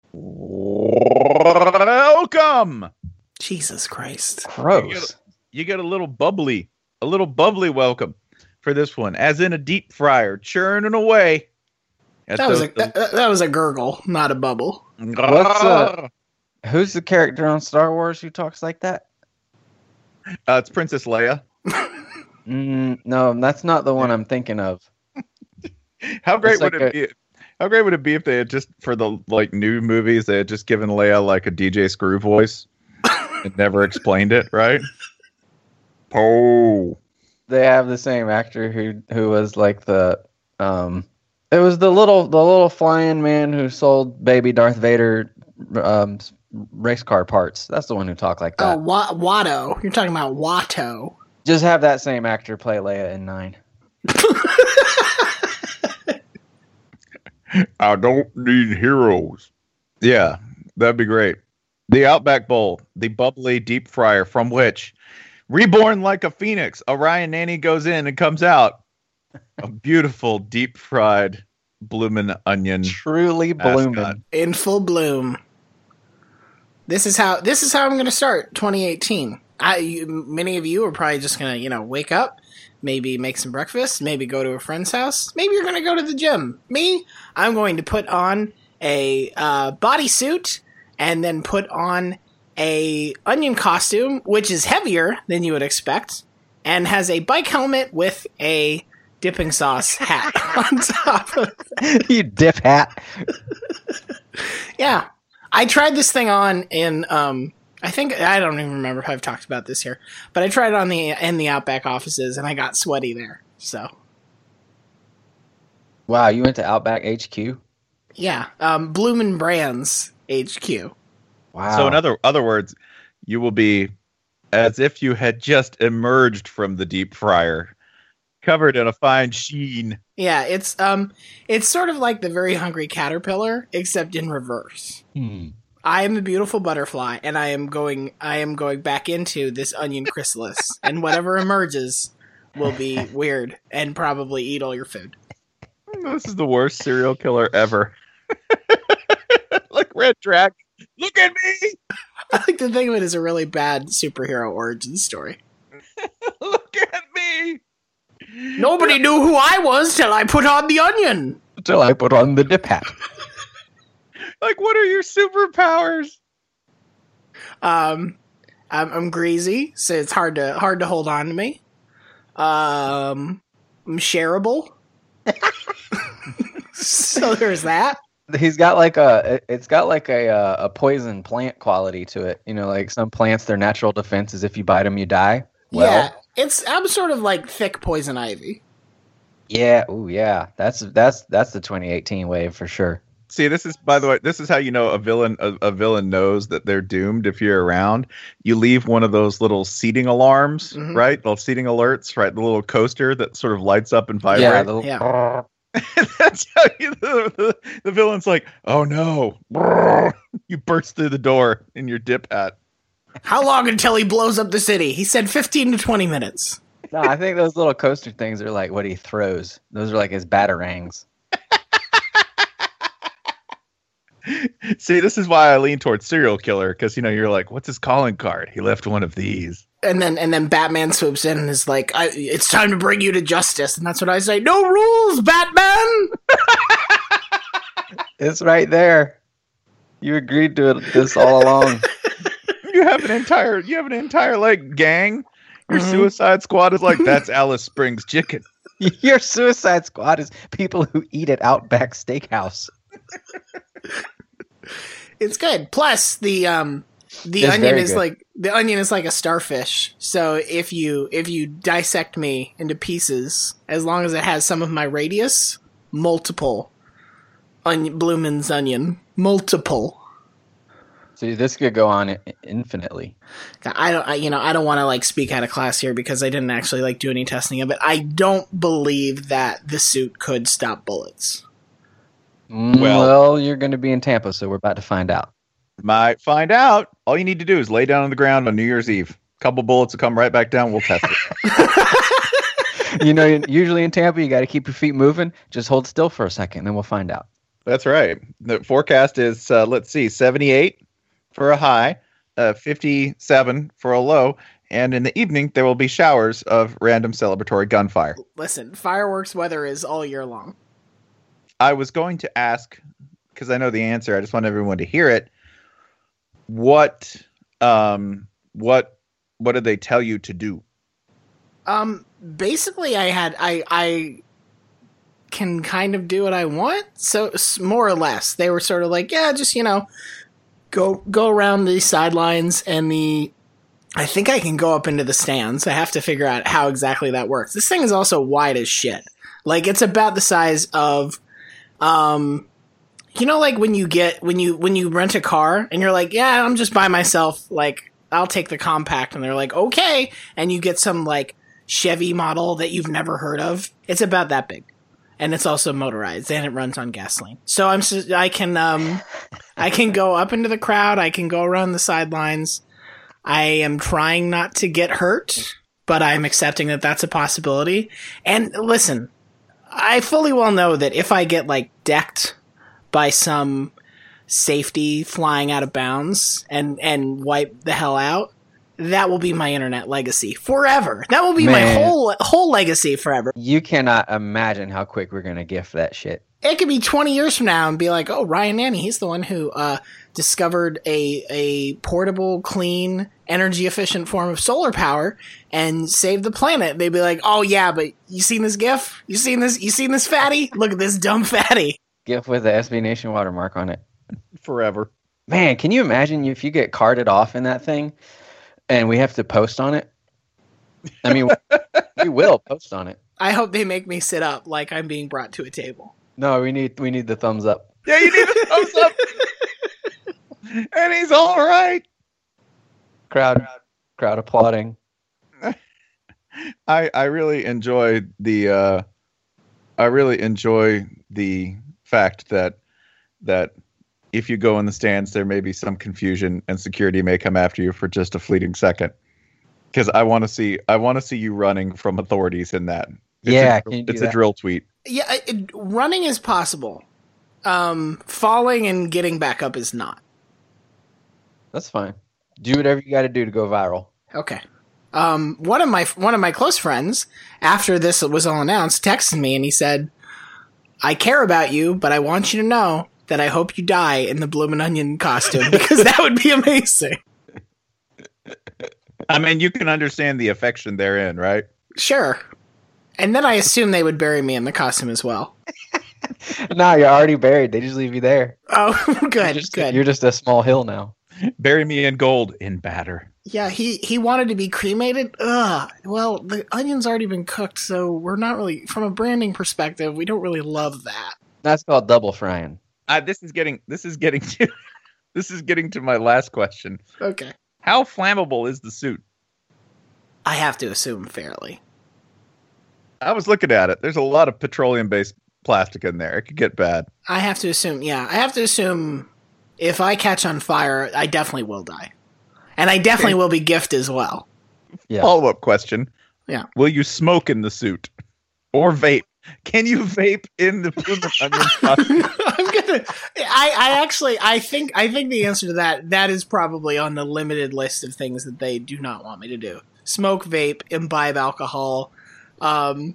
Welcome. Jesus Christ. Gross. You get a little bubbly welcome for this one, as in a deep fryer churning away. That was a gurgle, not a bubble. Who's the character on Star Wars who talks like that? It's Princess Leia. No, that's not the one I'm thinking of. How great would it be? How great would it be if they had just, for the new movies, they had just given Leia like a DJ Screw voice and never explained it, right? Oh, they have the same actor who was like the it was the little flying man who sold baby Darth Vader race car parts. That's the one who talked like that. Oh, Watto. You're talking about Watto. Just have that same actor play Leia in 9. I don't need heroes. Yeah, that'd be great. The Outback Bowl, the bubbly deep fryer from which, reborn like a phoenix, Orion Nanny goes in and comes out. A beautiful deep fried bloomin' onion. Truly bloomin'. In full bloom. This is how I'm going to start 2018. Many of you are probably just going to, wake up, maybe make some breakfast, maybe go to a friend's house. Maybe you're going to go to the gym. Me, I'm going to put on a bodysuit and then put on a onion costume, which is heavier than you would expect, and has a bike helmet with a dipping sauce hat on top of it. You dip hat. Yeah. I tried this thing on in, I don't even remember if I've talked about this here, but I tried it in the Outback offices and I got sweaty there. So. Wow, you went to Outback HQ? Yeah. Bloomin' Brands HQ. Wow. So in other words, you will be as if you had just emerged from the deep fryer, covered in a fine sheen. Yeah, it's sort of like the Very Hungry Caterpillar, except in reverse. I am a beautiful butterfly, and I am going back into this onion chrysalis, and whatever emerges will be weird and probably eat all your food. This is the worst serial killer ever. Like Red Dragon. Look at me! I like to think of it as a really bad superhero origin story. Look at me! Nobody knew who I was till I put on the onion. Till I put on the dip hat. Like, what are your superpowers? I'm greasy, so it's hard to hold on to me. I'm shareable. So there's that. He's got like a poison plant quality to it. Like some plants, their natural defense is if you bite them, you die. Well, yeah, I'm sort of like thick poison ivy. Yeah, yeah. That's the 2018 wave for sure. See, this is, by the way, this is how you know a villain knows that they're doomed. If you're around, you leave one of those little seating alarms, right? Little seating alerts, right? The little coaster that sort of lights up and vibrates. Yeah. That's how the villain's like, oh no. You burst through the door in your dip hat. How long until he blows up the city? He said 15 to 20 minutes. No, I think those little coaster things are like what he throws. Those are like his batarangs. See, this is why I lean towards serial killer, because you're like, what's his calling card? He left one of these. And then Batman swoops in and is like, it's time to bring you to justice. And that's what I say. No rules, Batman! It's right there. You agreed to this all along. You have an entire like gang. Your Suicide Squad is like, that's Alice Springs chicken. Your Suicide Squad is people who eat at Outback Steakhouse. It's good. Plus the onion is like a starfish. So if you dissect me into pieces, as long as it has some of my radius, multiple Bloomin's onion, multiple. So this could go on infinitely. I don't want to like speak out of class here because I didn't actually like do any testing of it. I don't believe that the suit could stop bullets. Well, you're going to be in Tampa, so we're about to find out. Might find out. All you need to do is lay down on the ground on New Year's Eve. Couple bullets will come right back down. We'll test it. Usually in Tampa, you got to keep your feet moving. Just hold still for a second, then we'll find out. That's right. The forecast is, let's see, 78 for a high, 57 for a low, and in the evening there will be showers of random celebratory gunfire. Listen, fireworks weather is all year long. I was going to ask, because I know the answer, I just want everyone to hear it. What did they tell you to do? Basically I can kind of do what I want. So more or less, they were sort of like, yeah, just, go around the sidelines and I think I can go up into the stands. I have to figure out how exactly that works. This thing is also wide as shit. Like, it's about the size of, like when you rent a car and you're like, yeah, I'm just by myself. Like, I'll take the compact, and they're like, okay. And you get some like Chevy model that you've never heard of. It's about that big. And it's also motorized, and it runs on gasoline. So I can go up into the crowd. I can go around the sidelines. I am trying not to get hurt, but I'm accepting that that's a possibility. And listen, I fully well know that if I get like decked by some safety flying out of bounds and wipe the hell out, that will be my internet legacy forever. That will be my whole legacy forever. You cannot imagine how quick we're gonna gift that shit. It could be 20 years from now and be like, oh, Ryan Nanny, he's the one who discovered a portable, clean, energy-efficient form of solar power and saved the planet. They'd be like, oh yeah, but you seen this GIF? You seen this fatty? Look at this dumb fatty. GIF with the SB Nation watermark on it. Forever. Man, can you imagine if you get carted off in that thing and we have to post on it? I mean, we will post on it. I hope they make me sit up like I'm being brought to a table. No, we need the thumbs up. Yeah, you need the thumbs up. And he's all right. Crowd applauding. I really enjoy the fact that if you go in the stands, there may be some confusion and security may come after you for just a fleeting second. Because I want to see you running from authorities in that. It's a drill tweet. Yeah, running is possible. Falling and getting back up is not. That's fine. Do whatever you got to do to go viral. Okay. One of my close friends, after this was all announced, texted me and he said, "I care about you, but I want you to know that I hope you die in the Bloomin' Onion costume because that would be amazing." I mean, you can understand the affection therein, right? Sure. And then I assume they would bury me in the costume as well. No, you're already buried. They just leave you there. Oh, good. You're just a small hill now. Bury me in gold, in batter. Yeah, he wanted to be cremated. Ugh. Well, the onion's already been cooked, so we're not really, from a branding perspective, we don't really love that. That's called double frying. This is getting to my last question. Okay. How flammable is the suit? I have to assume fairly. I was looking at it. There's a lot of petroleum-based plastic in there. It could get bad. I have to assume if I catch on fire, I definitely will die. And I definitely will be gifted as well. Yeah. Follow-up question. Yeah. Will you smoke in the suit? Or vape? Can you vape in the Bloomin' Onion costume? I think the answer to that is probably on the limited list of things that they do not want me to do. Smoke, vape, imbibe alcohol. That's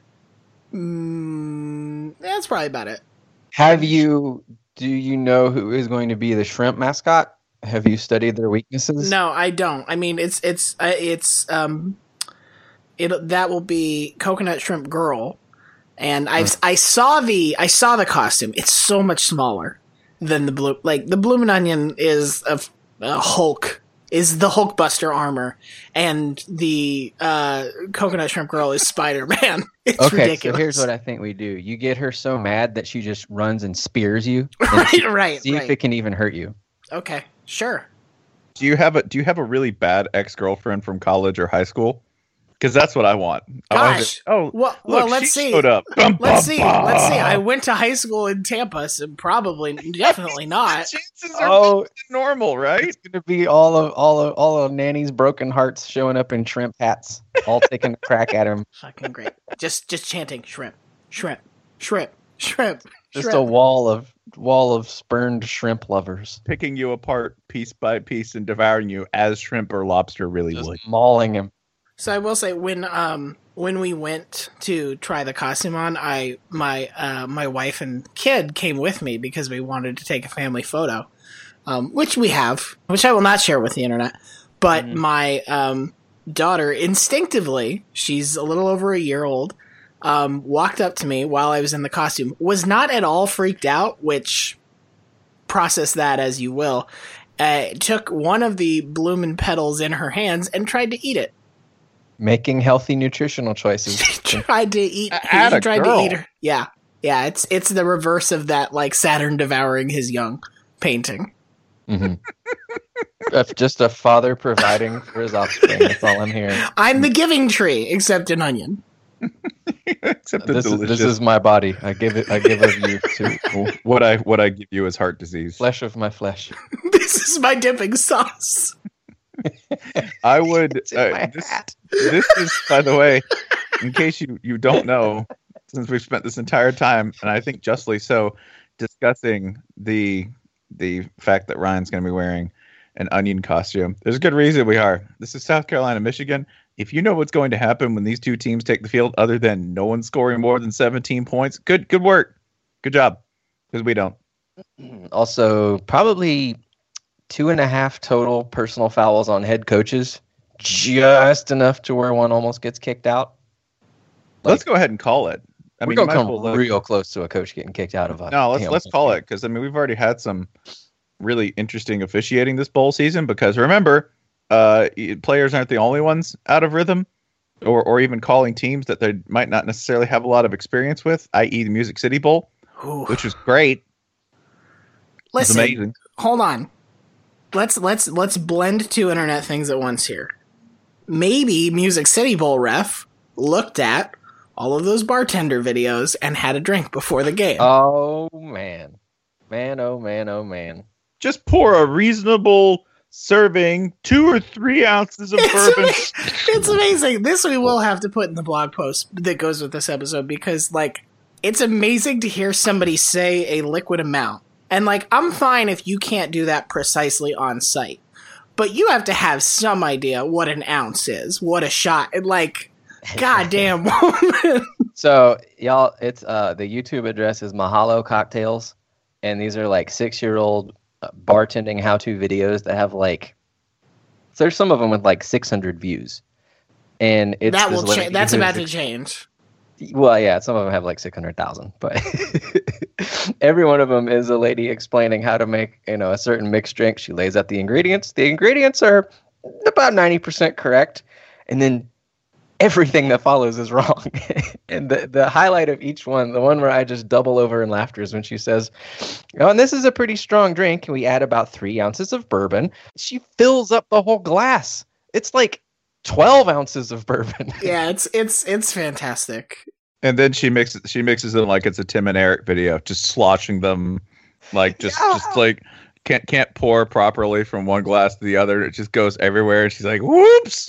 probably about it. Do you know who is going to be the shrimp mascot? Have you studied their weaknesses? No, I don't. I mean, that will be Coconut Shrimp Girl. And I saw the costume. It's so much smaller than the blue. Like the Bloomin' Onion is a Hulk, is the Hulkbuster armor, and the Coconut Shrimp Girl is Spider-Man. It's ridiculous. So here's what I think we do: you get her so mad that she just runs and spears you. Right. See if it can even hurt you. Okay, sure. Do you have a really bad ex-girlfriend from college or high school? Because that's what I want. Gosh. Well, let's see. Showed up. Let's see. I went to high school in Tampa, so definitely not. Chances are normal, right? It's gonna be all of Nanny's broken hearts showing up in shrimp hats, all taking a crack at him. Fucking great. Just chanting shrimp, shrimp, shrimp, shrimp. Just a wall of wall of spurned shrimp lovers. Picking you apart piece by piece and devouring you as shrimp or lobster really Just would. mauling him. So I will say when we went to try the costume on, my wife and kid came with me because we wanted to take a family photo, which we have, which I will not share with the internet. But my daughter instinctively, she's a little over a year old, walked up to me while I was in the costume, was not at all freaked out, which process that as you will, took one of the bloomin' petals in her hands and tried to eat it. Making healthy nutritional choices. She tried to eat. Atta He tried girl. to eat her. Yeah. It's the reverse of that, like Saturn devouring his young painting. Mm-hmm. Just a father providing for his offspring. That's all I'm hearing. I'm the giving tree, except an onion. Except the This delicious. is my body. I give of you to what I give you is heart disease. flesh of my flesh. This is my dipping sauce. I would. It's in my This hat. is, by the way, in case you don't know, since we've spent this entire time, and I think justly so, discussing the fact that Ryan's going to be wearing an onion costume. There's a good reason we are. This is South Carolina, Michigan. If you know what's going to happen when these two teams take the field, other than no one scoring more than 17 points, good work, good job, because we don't. Also, probably 2.5 total personal fouls on head coaches. Just enough to where one almost gets kicked out. Let's go ahead and call it. I We're mean, gonna might as come well look. real close to a coach getting kicked out of a. No, let's call it, because I mean we've already had some really interesting officiating this bowl season. Because remember, players aren't the only ones out of rhythm, or even calling teams that they might not necessarily have a lot of experience with, i.e., the Music City Bowl, Ooh. which was great. It's Listen, amazing. hold on. Let's blend two internet things at once here. Maybe Music City Bowl ref looked at all of those bartender videos and had a drink before the game. Oh man, oh man. Just pour a reasonable serving, 2 or 3 ounces of bourbon. It's amazing. This we will have to put in the blog post that goes with this episode, because like it's amazing to hear somebody say a liquid amount. And like I'm fine if you can't do that precisely on site. But you have to have some idea what an ounce is, what a shot. And like, goddamn woman. So y'all, it's the YouTube address is Mahalo Cocktails, and these are like 6-year-old bartending how-to videos that have like, there's some of them with like 600 views, and it's That this will lady change. That's who's about to change. Well, yeah, some of them have like 600,000, but every one of them is a lady explaining how to make, a certain mixed drink. She lays out the ingredients. The ingredients are about 90% correct, and then everything that follows is wrong. And the highlight of each one, the one where I just double over in laughter, is when she says, "Oh, and this is a pretty strong drink. We add about 3 ounces of bourbon." She fills up the whole glass. It's like 12 ounces of bourbon. Yeah, it's fantastic. And then she mixes them like it's a Tim and Eric video, just sloshing them, like just like can't pour properly from one glass to the other. It just goes everywhere. And she's like, "Whoops!"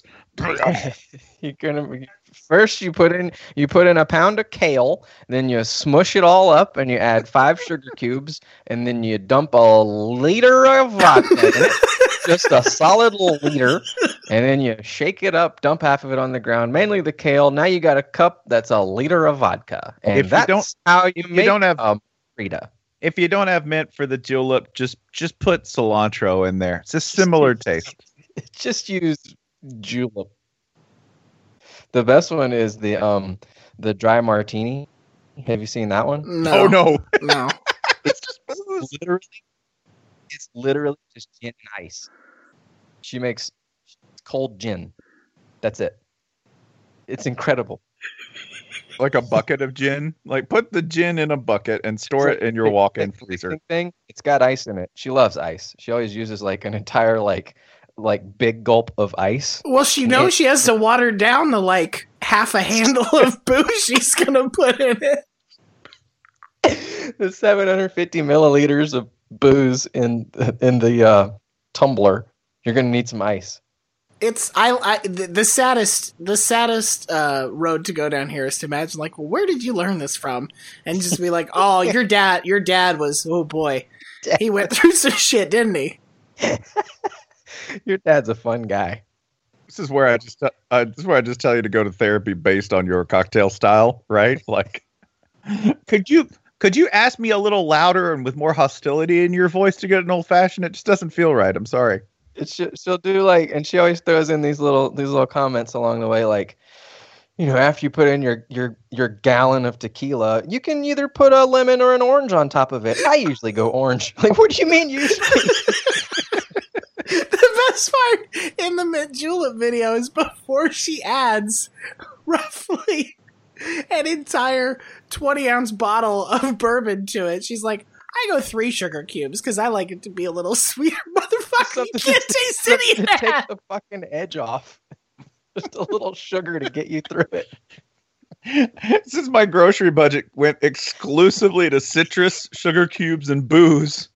First you put in a pound of kale, then you smush it all up, and you add 5 sugar cubes, and then you dump a liter of vodka in it. Just a solid little liter, and then you shake it up, dump half of it on the ground, mainly the kale. Now you got a cup that's a liter of vodka, and that's how you make a margarita. If you don't have mint for the julep, just put cilantro in there. It's a similar taste. Just use julep. The best one is the dry martini. Have you seen that one? No. Oh no, No. it's just booze. It's literally just gin and ice. She makes cold gin. That's it. It's incredible. Like a bucket of gin. Like put the gin in a bucket and store it in your walk-in freezer. Thing. It's got ice in it. She loves ice. She always uses like an entire like big gulp of ice. Well, she knows she has to water down the like half a handle of booze she's gonna put in it. The 750 milliliters of booze in the tumbler. You're gonna need some ice. the saddest road to go down here is to imagine like, well, where did you learn this from? And just be like, oh, your dad was, oh boy, he went through some shit, didn't he? Your dad's a fun guy. This is where I just tell you to go to therapy based on your cocktail style, right? Like, could you ask me a little louder and with more hostility in your voice to get an old fashioned? It just doesn't feel right. I'm sorry. She'll do like, and she always throws in these little comments along the way, like, you know, after you put in your gallon of tequila, you can either put a lemon or an orange on top of it. I usually go orange. Like, what do you mean usually? The best part in the Mint Julep video is before she adds roughly an entire 20-ounce bottle of bourbon to it. She's like, I go 3 sugar cubes because I like it to be a little sweeter. Motherfucker, you can't taste any of that. Take the fucking edge off. Just a little sugar to get you through it. Since my grocery budget went exclusively to citrus, sugar cubes, and booze,